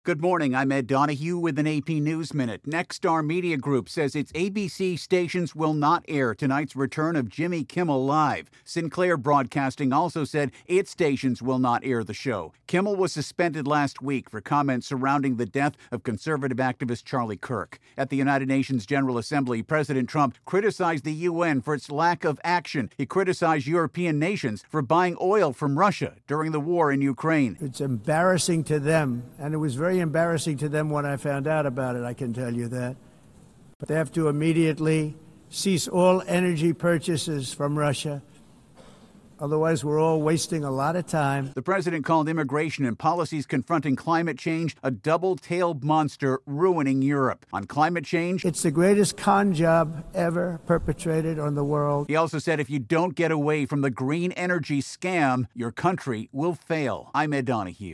Good morning. I'm Ed Donahue with an AP News Minute. Nexstar Media Group says its ABC stations will not air tonight's return of Jimmy Kimmel Live. Sinclair Broadcasting also said its stations will not air the show. Kimmel was suspended last week for comments surrounding the death of conservative activist Charlie Kirk. At the United Nations General Assembly, President Trump criticized the UN for its lack of action. He criticized European nations for buying oil from Russia during the war in Ukraine. It's embarrassing to them, and it was very embarrassing to them when I found out about it, I can tell you that. But they have to immediately cease all energy purchases from Russia. Otherwise, we're all wasting a lot of time. The president called immigration and policies confronting climate change a double-tailed monster ruining Europe. On climate change, it's the greatest con job ever perpetrated on the world. He also said if you don't get away from the green energy scam, your country will fail. I'm Ed Donahue.